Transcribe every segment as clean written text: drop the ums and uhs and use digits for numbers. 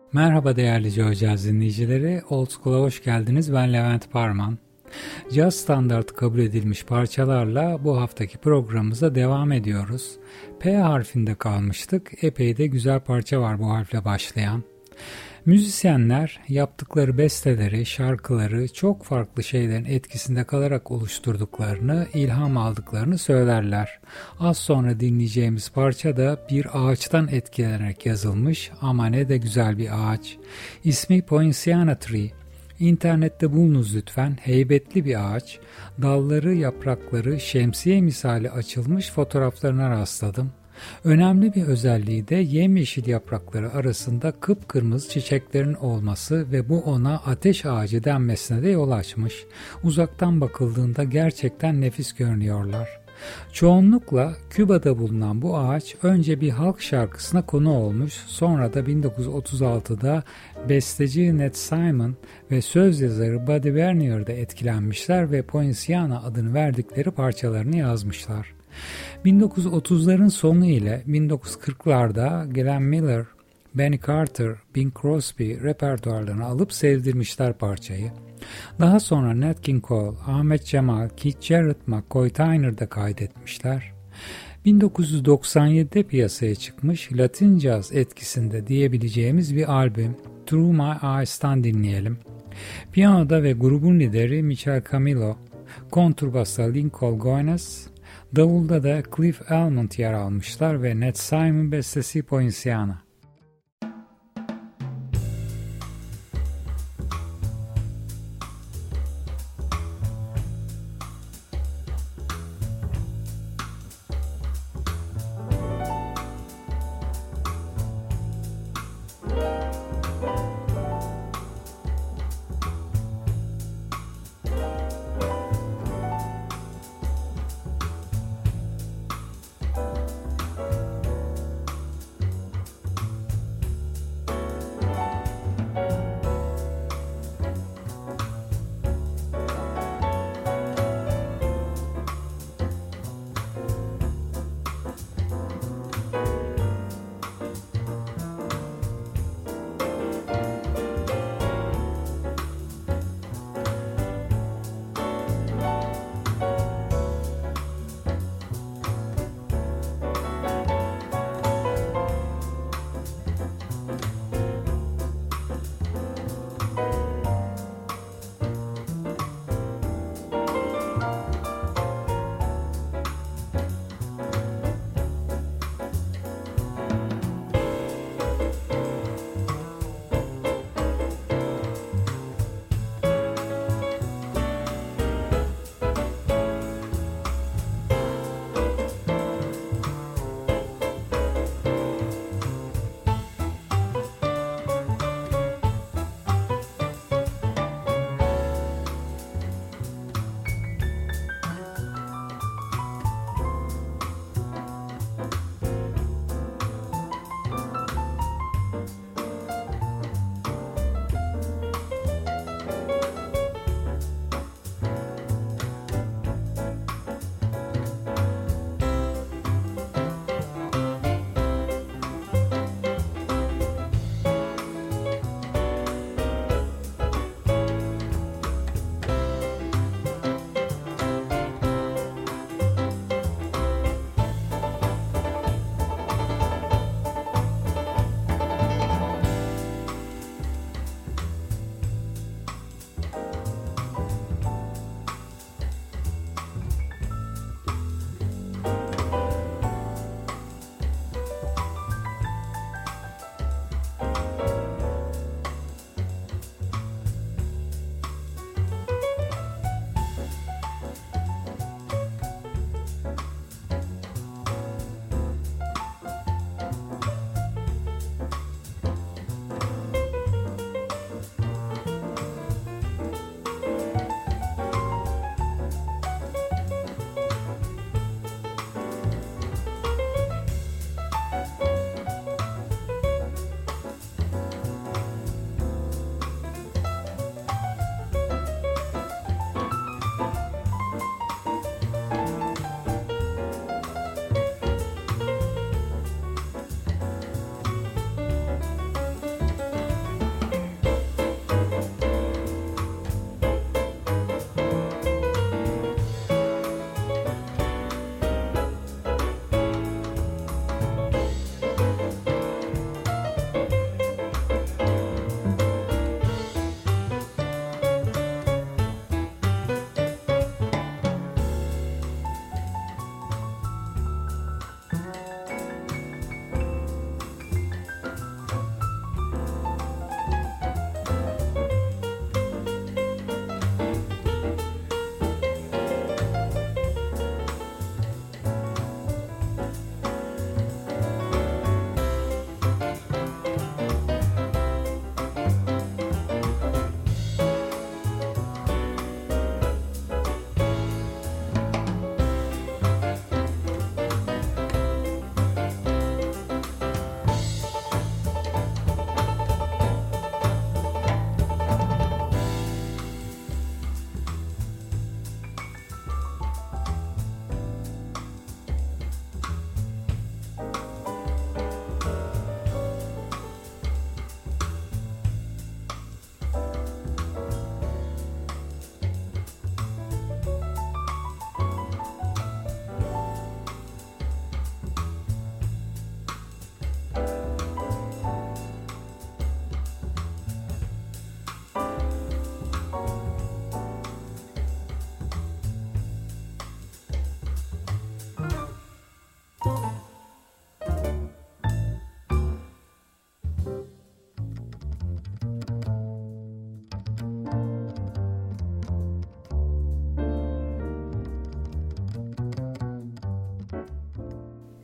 Merhaba değerli Joycaz dinleyicileri, Old School'a hoş geldiniz. Ben Levent Parman. Caz standart kabul edilmiş parçalarla bu haftaki programımıza devam ediyoruz. P harfinde kalmıştık. Epey de güzel parça var bu harfle başlayan. Müzisyenler yaptıkları besteleri, şarkıları çok farklı şeylerin etkisinde kalarak oluşturduklarını, ilham aldıklarını söylerler. Az sonra dinleyeceğimiz parça da bir ağaçtan etkilenerek yazılmış ama ne de güzel bir ağaç. İsmi Poinciana Tree. İnternette bulunuz lütfen. Heybetli bir ağaç. Dalları, yaprakları şemsiye misali açılmış fotoğraflarına rastladım. Önemli bir özelliği de yemyeşil yaprakları arasında kıpkırmızı çiçeklerin olması ve bu ona ateş ağacı denmesine de yol açmış. Uzaktan bakıldığında gerçekten nefis görünüyorlar. Çoğunlukla Küba'da bulunan bu ağaç önce bir halk şarkısına konu olmuş, sonra da 1936'da besteci Ned Simon ve söz yazarı Buddy Bernier'de etkilenmişler ve Poinciana adını verdikleri parçalarını yazmışlar. 1930'ların sonu ile 1940'larda Glenn Miller, Benny Carter, Bing Crosby repertuarlarını alıp sevdirmişler parçayı. Daha sonra Nat King Cole, Ahmet Cemal, Keith Jarrett, McCoy Tyner de kaydetmişler. 1997'de piyasaya çıkmış Latin Jazz etkisinde diyebileceğimiz bir albüm Through My Eyes'tan dinleyelim. Piyanoda ve grubun lideri Michel Camilo, kontrbasta Lincoln Goines, davulda da Cliff Almond yer almışlar ve Ned Simon bestesi Poinciana.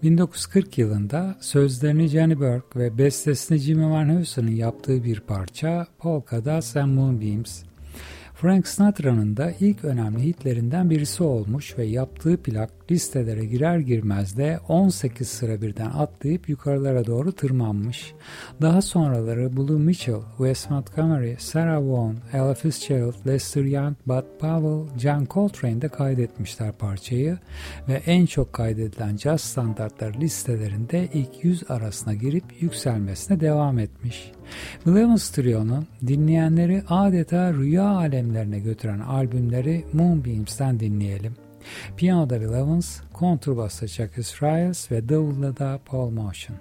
1940 yılında sözlerini Johnny Burke ve bestesini Jimmy Van Heusen'ın yaptığı bir parça Polka Dots and Moonbeams. Frank Sinatra'nın da ilk önemli hitlerinden birisi olmuş ve yaptığı plak listelere girer girmez de 18 sıra birden atlayıp yukarılara doğru tırmanmış. Daha sonraları Blue Mitchell, Wes Montgomery, Sarah Vaughan, Ella Fitzgerald, Lester Young, Bud Powell, John Coltrane'de kaydetmişler parçayı ve en çok kaydedilen caz standartları listelerinde ilk 100 arasına girip yükselmesine devam etmiş. The Levens Trio'nun dinleyenleri adeta rüya alemlerine götüren albümleri Moonbeams'ten dinleyelim. Piyanoda The Levens, kontrbasta Chuck Israels ve davulda da Paul Motion.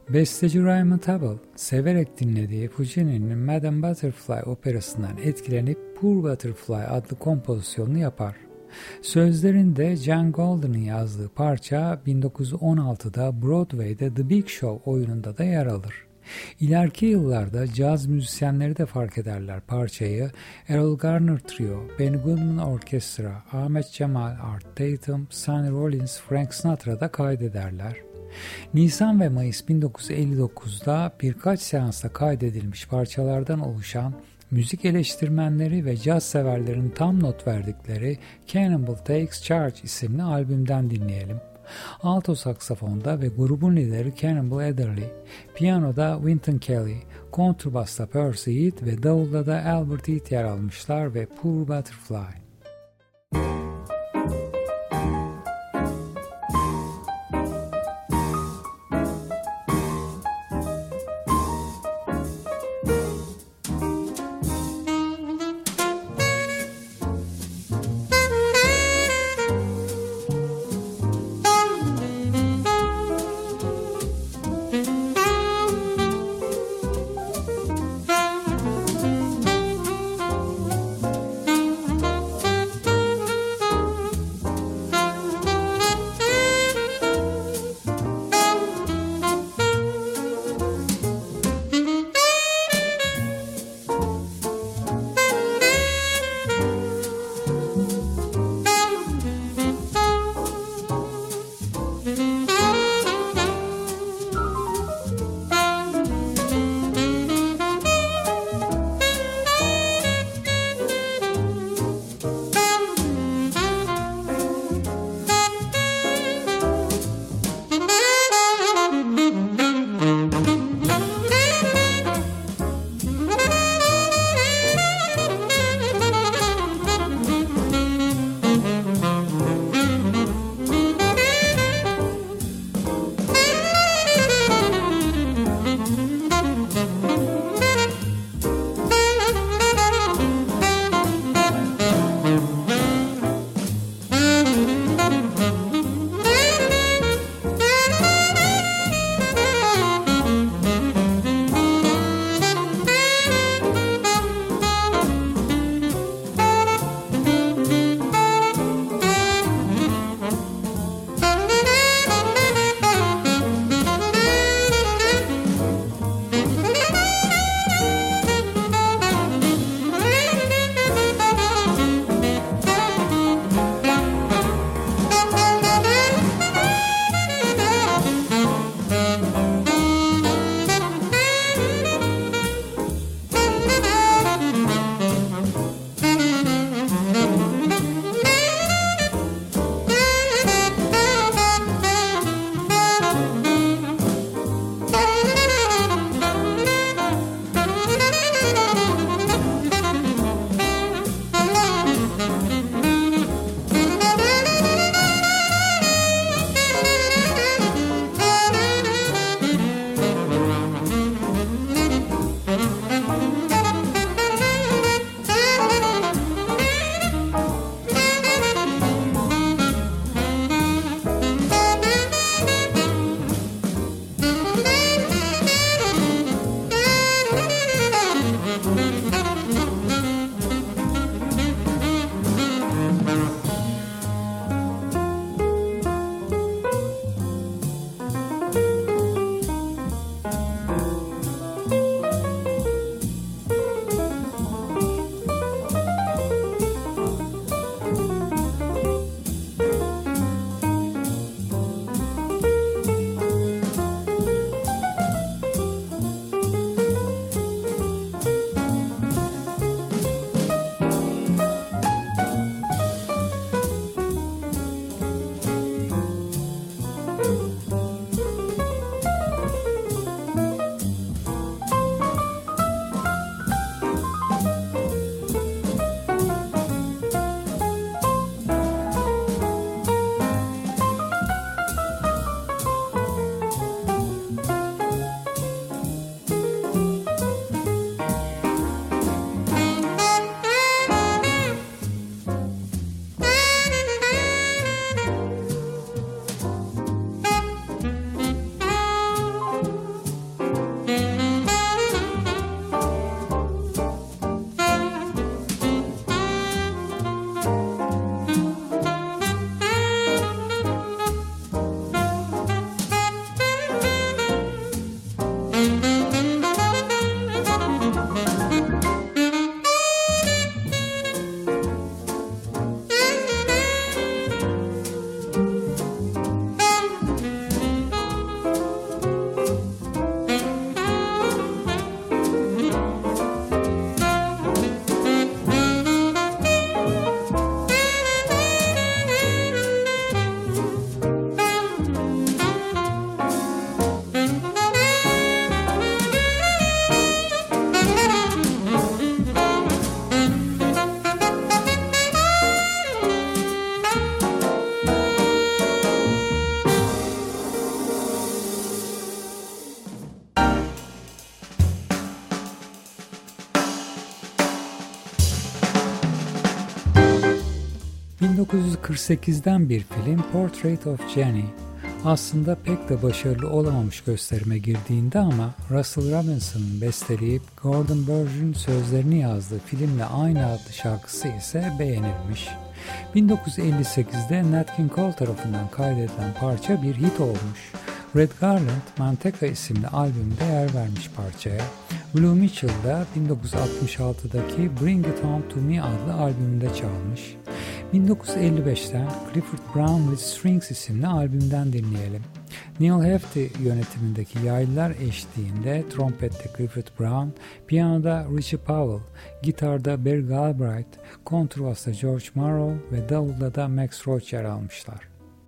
Besteci Raymond Hubble, severek dinlediği Puccini'nin Madame Butterfly operasından etkilenip Poor Butterfly adlı kompozisyonunu yapar. Sözlerinde John Golden'ın yazdığı parça 1916'da Broadway'de The Big Show oyununda da yer alır. İleriki yıllarda caz müzisyenleri de fark ederler parçayı. Errol Garner Trio, Benny Goodman Orkestra, Ahmet Cemal, Art Tatum, Sonny Rollins, Frank Sinatra da kaydederler. Nisan ve Mayıs 1959'da birkaç seansta kaydedilmiş parçalardan oluşan müzik eleştirmenleri ve caz severlerin tam not verdikleri Cannonball Takes Charge isimli albümden dinleyelim. Alto saksafonda ve grubun lideri Cannonball Adderley, piyanoda Wynton Kelly, kontrbasta Percy Heath ve davulda da Albert Heath yer almışlar ve Poor Butterfly. 1948'den bir film Portrait of Jenny. Aslında pek de başarılı olamamış gösterime girdiğinde ama Russell Robinson'ın besteleyip Gordon Burge'ün sözlerini yazdığı filmle aynı adlı şarkısı ise beğenilmiş. 1958'de Nat King Cole tarafından kaydedilen parça bir hit olmuş. Red Garland, Manteca isimli albümde yer vermiş parçaya. Blue Mitchell da 1966'daki Bring It Home To Me adlı albümünde çalmış. 1955'ten Clifford Brown with Strings isimli albümden dinleyelim. Neil Hefti yönetimindeki yaylılar eşliğinde trompette Clifford Brown, piyanoda Richie Powell, gitarda Barry Galbraith, kontrbasta George Morrow ve davulda da Max Roach yer almışlar.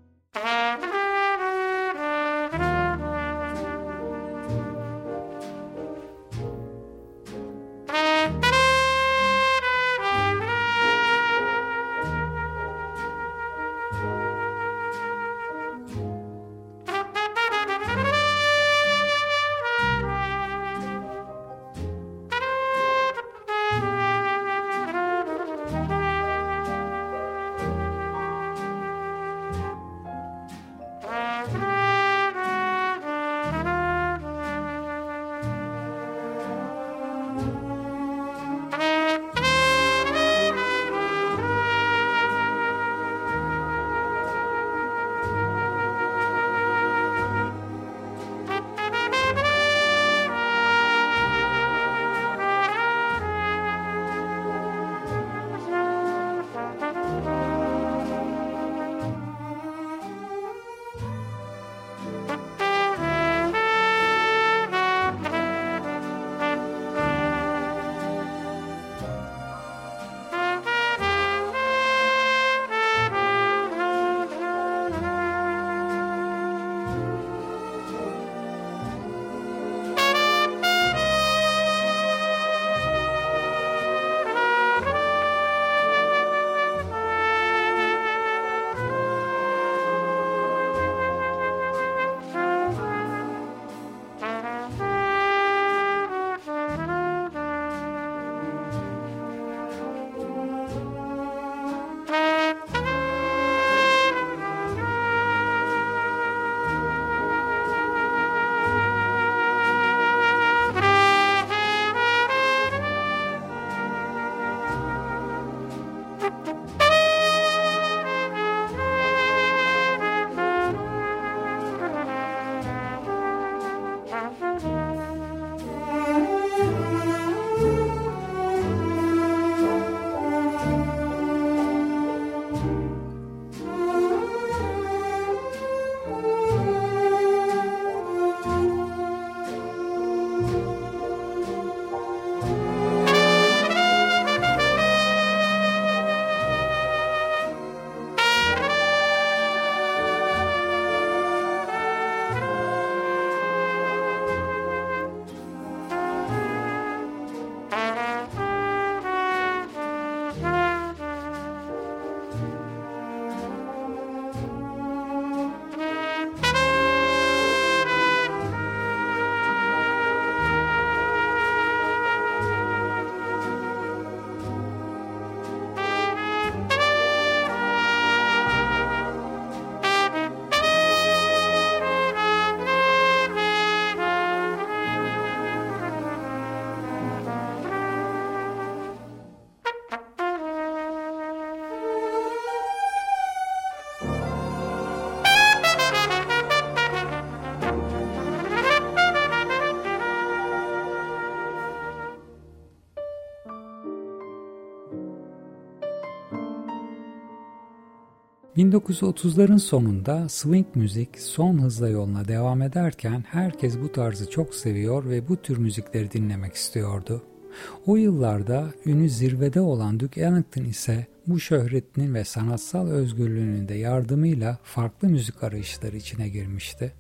...1930'ların sonunda swing müzik son hızla yoluna devam ederken herkes bu tarzı çok seviyor ve bu tür müzikleri dinlemek istiyordu. O yıllarda ünü zirvede olan Duke Ellington ise bu şöhretinin ve sanatsal özgürlüğünün de yardımıyla farklı müzik arayışları içine girmişti.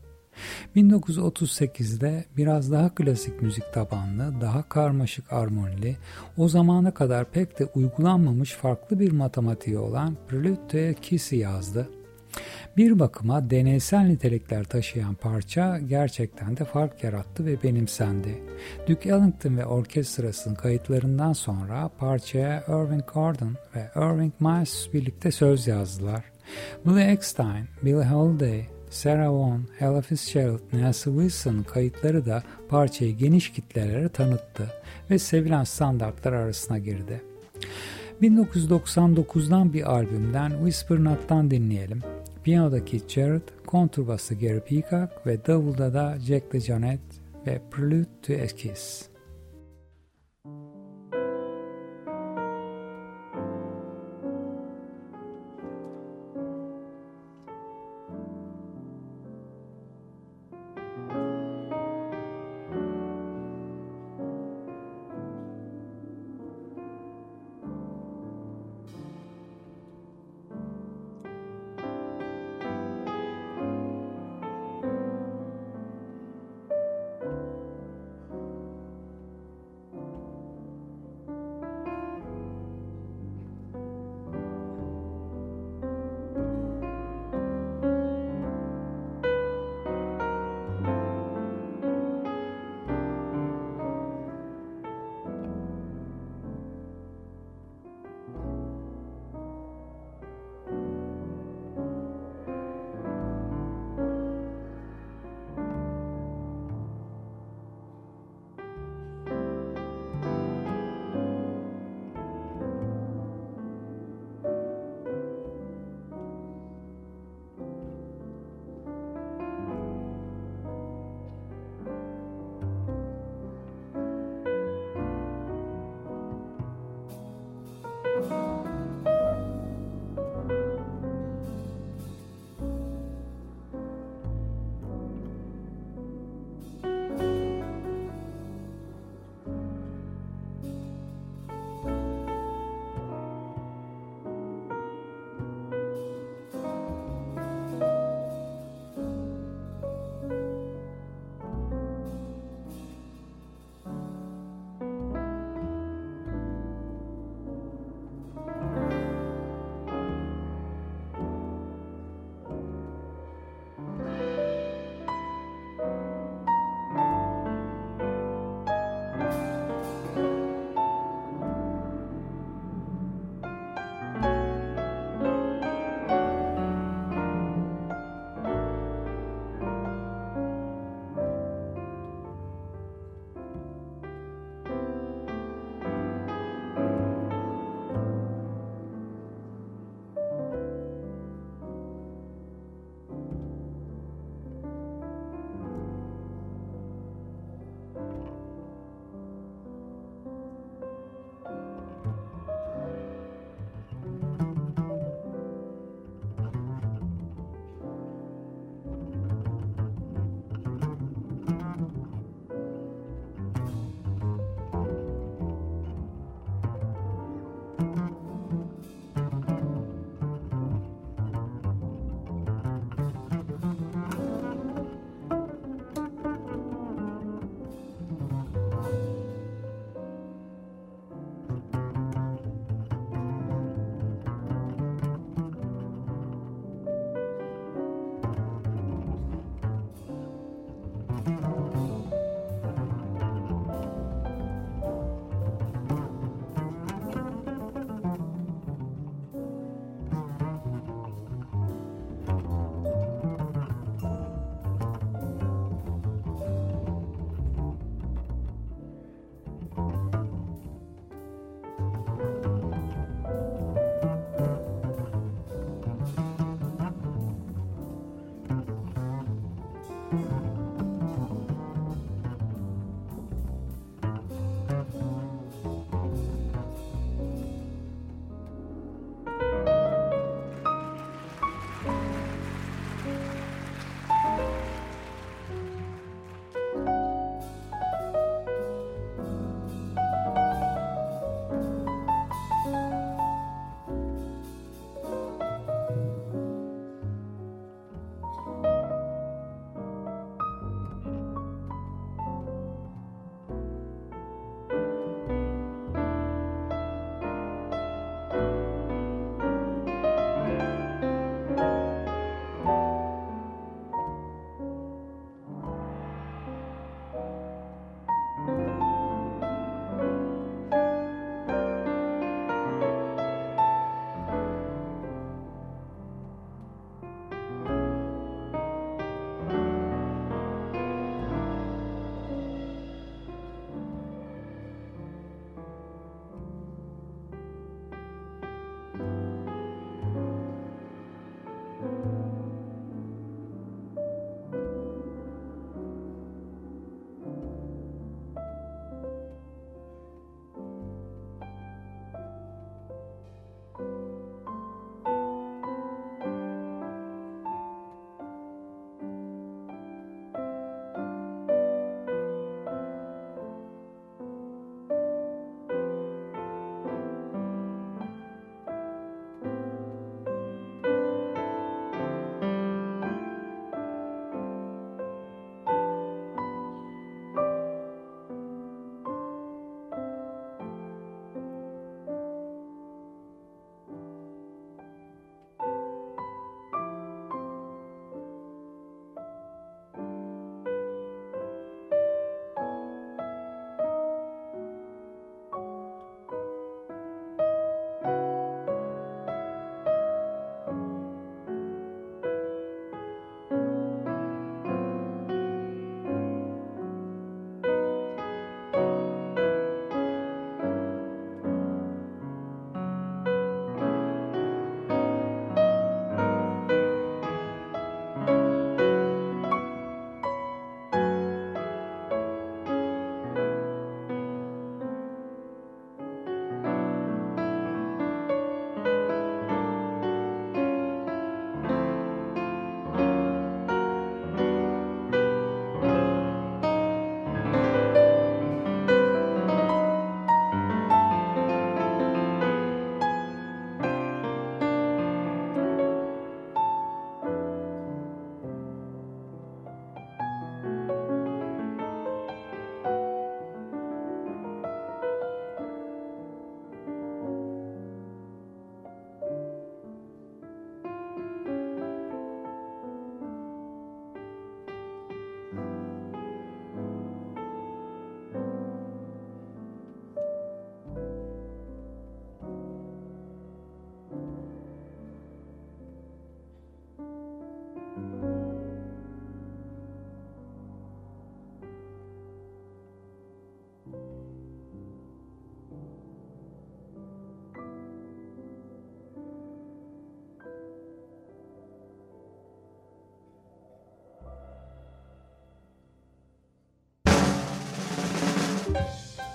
1938'de biraz daha klasik müzik tabanlı, daha karmaşık armonili, o zamana kadar pek de uygulanmamış farklı bir matematiği olan Prelude to a Kiss'i yazdı. Bir bakıma deneysel nitelikler taşıyan parça gerçekten de fark yarattı ve benimsendi. Duke Ellington ve orkestrasının kayıtlarından sonra parçaya Irving Gordon ve Irving Miles birlikte söz yazdılar. Billy Eckstine, Billie Holiday, Sarah Vaughan, Ella Fitzgerald, Nancy Wilson'ın kayıtları da parçayı geniş kitlelere tanıttı ve sevilen standartlar arasına girdi. 1999'dan bir albümden Whisper Not'tan dinleyelim. Piyanodaki Jared, kontrbasta Gary Peacock ve davulda da Jack DeJohnette ve Prelude to a Kiss.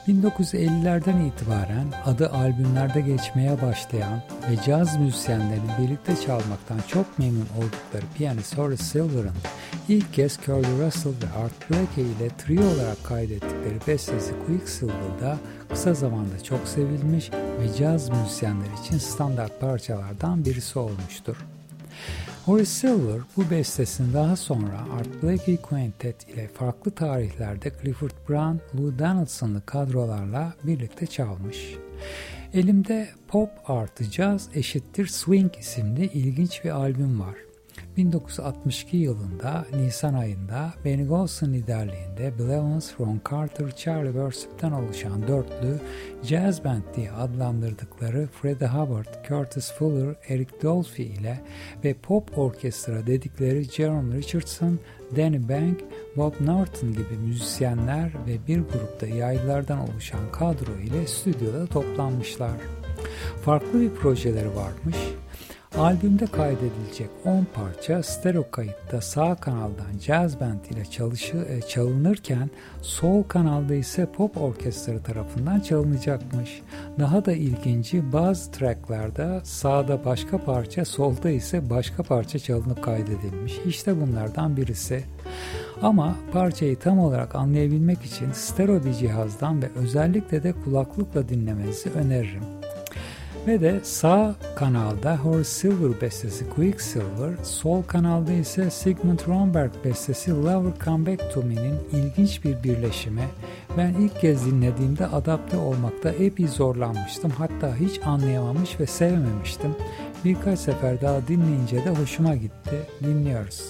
1950'lerden itibaren adı albümlerde geçmeye başlayan ve caz müzisyenlerinin birlikte çalmaktan çok memnun oldukları piyanist Horace Silver'ın ilk kez Curly Russell ve Art Blakey ile trio olarak kaydettikleri bestesi Quicksilver'da kısa zamanda çok sevilmiş ve caz müzisyenleri için standart parçalardan birisi olmuştur. Horace Silver bu bestesini daha sonra Art Blakey Quintet ile farklı tarihlerde Clifford Brown, Lou Donaldson'lı kadrolarla birlikte çalmış. Elimde Pop artı Jazz eşittir Swing isimli ilginç bir albüm var. 1962 yılında Nisan ayında Benny Golson liderliğinde Bill Evans, Ron Carter, Charlie Worship'ten oluşan dörtlü Jazz Band diye adlandırdıkları Freddie Hubbard, Curtis Fuller, Eric Dolphy ile ve Pop Orkestra dedikleri Jerome Richardson, Danny Bank, Bob Norton gibi müzisyenler ve bir grupta yaylılardan oluşan kadro ile stüdyoda toplanmışlar. Farklı bir projeleri varmış. Albümde kaydedilecek 10 parça stereo kayıtta sağ kanaldan Jazz Band ile çalınırken sol kanalda ise Pop Orkestra tarafından çalınacakmış. Daha da ilginci bazı tracklarda sağda başka parça, solda ise başka parça çalınıp kaydedilmiş. İşte bunlardan birisi. Ama parçayı tam olarak anlayabilmek için stereo bir cihazdan ve özellikle de kulaklıkla dinlemenizi öneririm. Ve de sağ kanalda Horace Silver bestesi Quicksilver, sol kanalda ise Sigmund Romberg bestesi Lover Come Back To Me'nin ilginç bir birleşimi. Ben ilk kez dinlediğimde adapte olmakta epey zorlanmıştım. Hatta hiç anlayamamış ve sevmemiştim. Birkaç sefer daha dinleyince de hoşuma gitti. Dinliyoruz.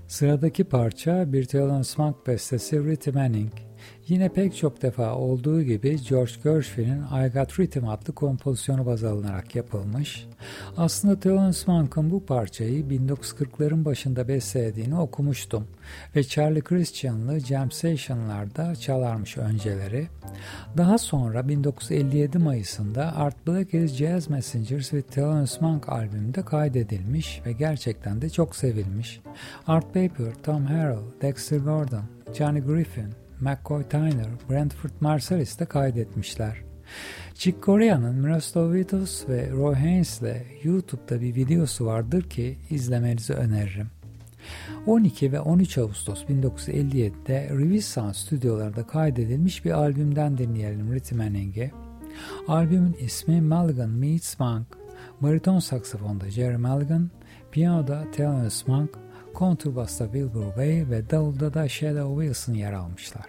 Sıradaki parça bir Thelonious Monk bestesi Rhythm Manning. Yine pek çok defa olduğu gibi George Gershwin'in I Got Rhythm adlı kompozisyonu baz alınarak yapılmış. Aslında Thelonious Monk'ın bu parçayı 1940'ların başında bestelediğini okumuştum ve Charlie Christian'lı Jam Session'larda çalarmış önceleri. Daha sonra 1957 Mayıs'ında Art Blakey's Jazz Messengers with Thelonious Monk albümünde kaydedilmiş ve gerçekten de çok sevilmiş. Art Paper, Tom Harrell, Dexter Gordon, Johnny Griffin, McCoy Tyner, Brentford Marsalis de kaydetmişler. Chick Corea'nın Miroslav Vitous ve Roy Haynes'le YouTube'da bir videosu vardır ki izlemenizi öneririm. 12 ve 13 Ağustos 1957'de Revisan stüdyolarında kaydedilmiş bir albümden dinleyelim Rhythm Manning'i. Albümün ismi Mulligan Meets Monk, bariton saksafonda Jerry Mulligan, piyanoda Thelonious Monk, kontrbasta Wilbur Bey ve davulda da Shadow Wilson yer almışlar.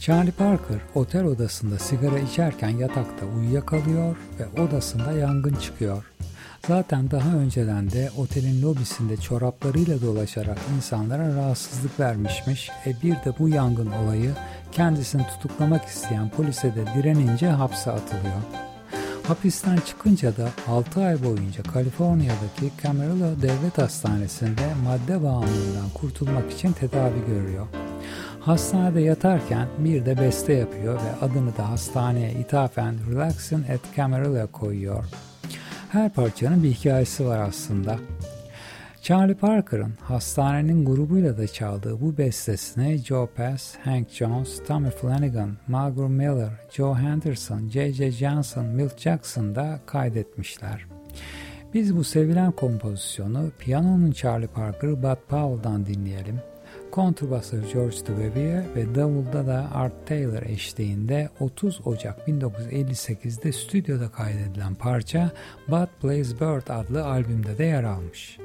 Charlie Parker otel odasında sigara içerken yatakta uyuyakalıyor ve odasında yangın çıkıyor. Zaten daha önceden de otelin lobisinde çoraplarıyla dolaşarak insanlara rahatsızlık vermişmiş. Bir de bu yangın olayı kendisini tutuklamak isteyen polise de direnince hapse atılıyor. Hapisten çıkınca da 6 ay boyunca Kaliforniya'daki Camarillo Devlet Hastanesi'nde madde bağımlılığından kurtulmak için tedavi görüyor. Hastanede yatarken bir de beste yapıyor ve adını da hastaneye ithafen Relaxin at Camarillo koyuyor. Her parçanın bir hikayesi var aslında. Charlie Parker'ın hastanenin grubuyla da çaldığı bu bestesini Joe Pass, Hank Jones, Tommy Flanagan, Margaret Miller, Joe Henderson, J.J. Johnson, Milt Jackson da kaydetmişler. Biz bu sevilen kompozisyonu piyanonun Charlie Parker, Bud Powell'dan dinleyelim. Kontrbasör George Duvivier ve davulda da Art Taylor eşliğinde 30 Ocak 1958'de stüdyoda kaydedilen parça Bud Plays Bird adlı albümde de yer almış.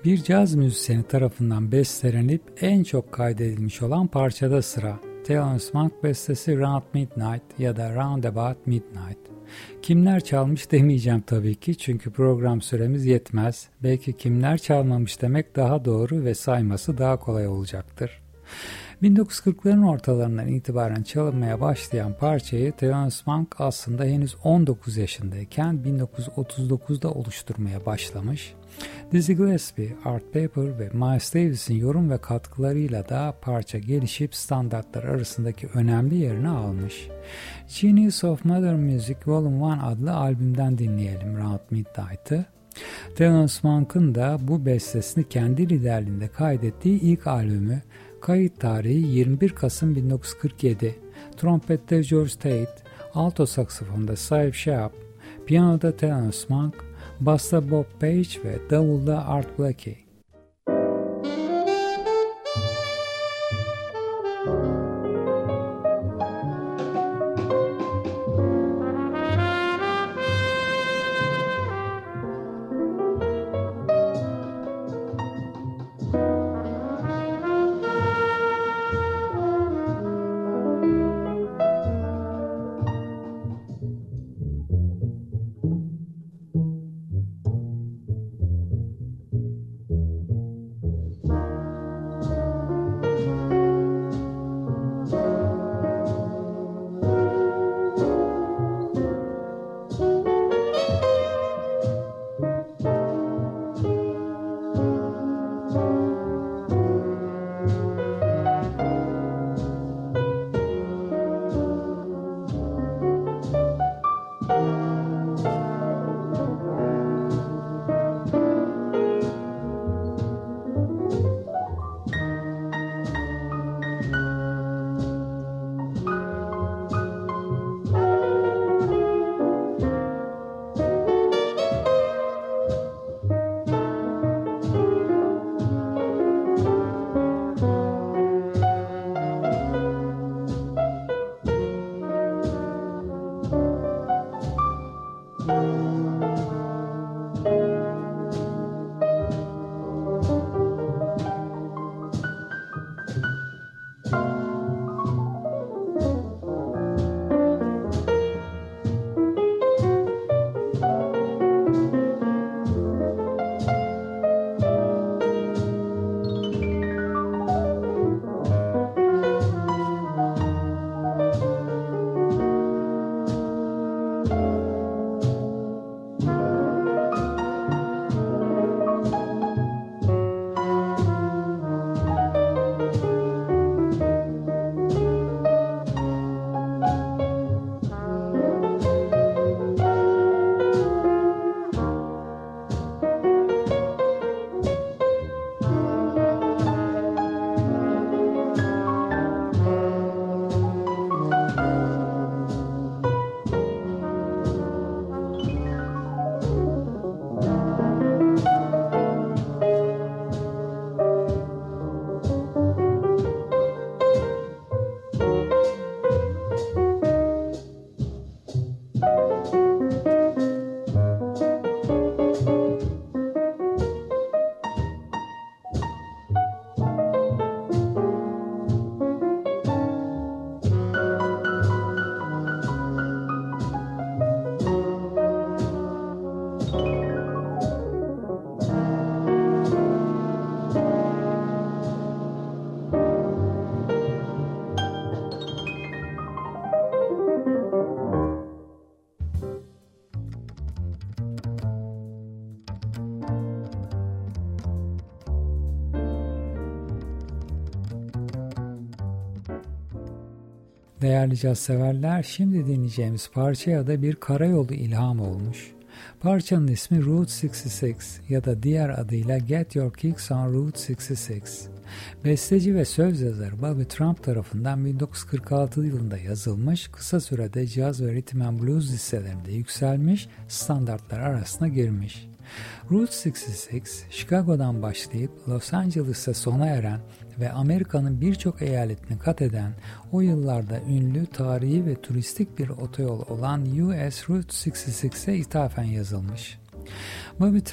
Bir caz müzisyeni tarafından bestelenip en çok kaydedilmiş olan parçada sıra. Thelonious Monk bestesi Round Midnight ya da Roundabout Midnight. Kimler çalmış demeyeceğim tabii ki çünkü program süremiz yetmez. Belki kimler çalmamış demek daha doğru ve sayması daha kolay olacaktır. 1940'ların ortalarından itibaren çalınmaya başlayan parçayı Thelonious Monk aslında henüz 19 yaşındayken 1939'da oluşturmaya başlamış. Dizzy Gillespie, Art Pepper ve Miles Davis'in yorum ve katkılarıyla da parça gelişip standartlar arasındaki önemli yerini almış. Genius of Modern Music Vol. 1 adlı albümden dinleyelim Round Midnight'ı. Thelonious Monk'ın da bu bestesini kendi liderliğinde kaydettiği ilk albümü. Kayıt tarihi 21 Kasım 1947. Trompette George Tate, alto saksafonda Saif Shahab, piyanoda Thelonious Monk, basta Bob Page ve davulda Art Blakey. Değerli caz severler, şimdi dinleyeceğimiz parçaya da bir karayolu ilham olmuş. Parçanın ismi Route 66 ya da diğer adıyla Get Your Kicks on Route 66. Besteci ve söz yazarı Bobby Trump tarafından 1946 yılında yazılmış, kısa sürede caz ve rhythm and blues listelerinde yükselmiş, standartlar arasına girmiş. Route 66, Chicago'dan başlayıp Los Angeles'ta sona eren ve Amerika'nın birçok eyaletini kat eden, o yıllarda ünlü, tarihi ve turistik bir otoyol olan US Route 66'e ithafen yazılmış. Bobby Trump,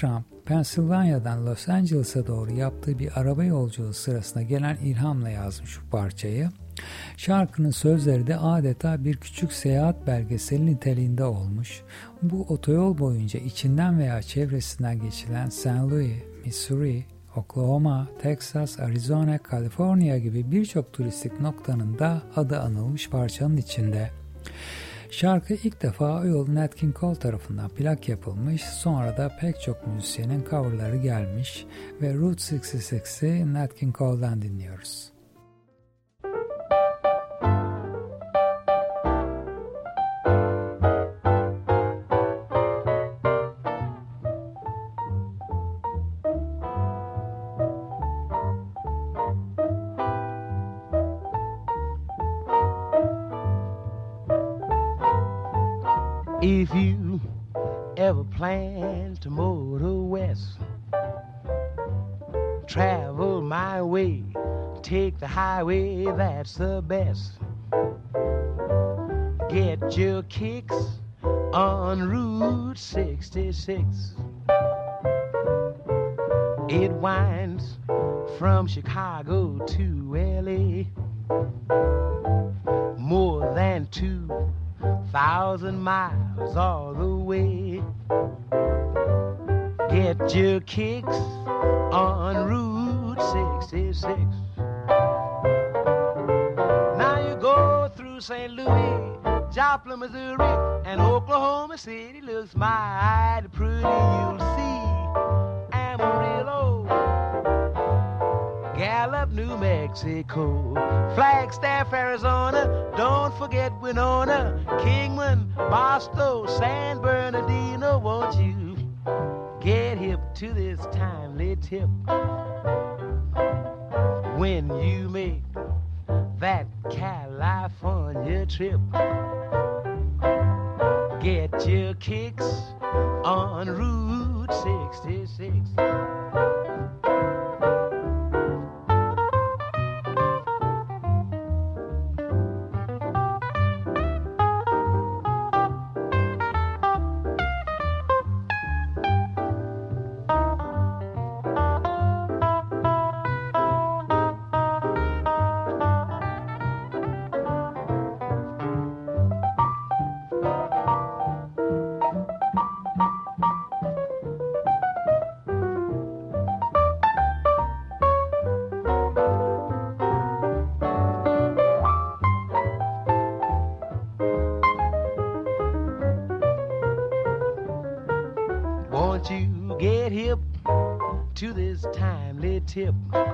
Pennsylvania'dan Los Angeles'a doğru yaptığı bir araba yolculuğu sırasında gelen ilhamla yazmış bu parçayı. Şarkının sözleri de adeta bir küçük seyahat belgeseli niteliğinde olmuş. Bu otoyol boyunca içinden veya çevresinden geçilen St. Louis, Missouri, Oklahoma, Texas, Arizona, Kaliforniya gibi birçok turistik noktanın da adı anılmış parçanın içinde. Şarkı ilk defa o yol Nat King Cole tarafından plak yapılmış, sonra da pek çok müzisyenin coverları gelmiş ve Route 66'i Nat King Cole'dan dinliyoruz. If you ever plan to motor west, travel my way, take the highway, that's the best. Get your kicks on Route 66. It winds from Chicago to LA, more than 2,000 miles all the way. Get your kicks on Route 66. Now you go through St. Louis, Joplin, Missouri, and Oklahoma City looks mighty pretty. You'll see Amarillo, Gallup, New Mexico, Flagstaff, Arizona, don't forget Winona, Kingman, Boston, San Bernardino. Won't you get hip to this timely tip when you make that California trip? Get your kicks on Route 66. Won't you get hip to this timely tip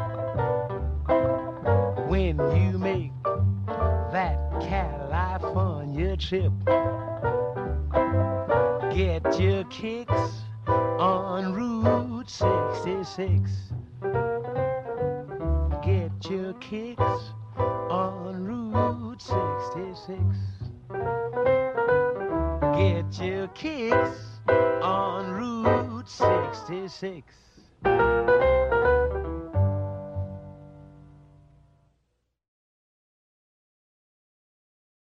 when you make that California trip? Get your kicks on Route 66. Get your kicks on Route 66. Get your kicks on Route 66.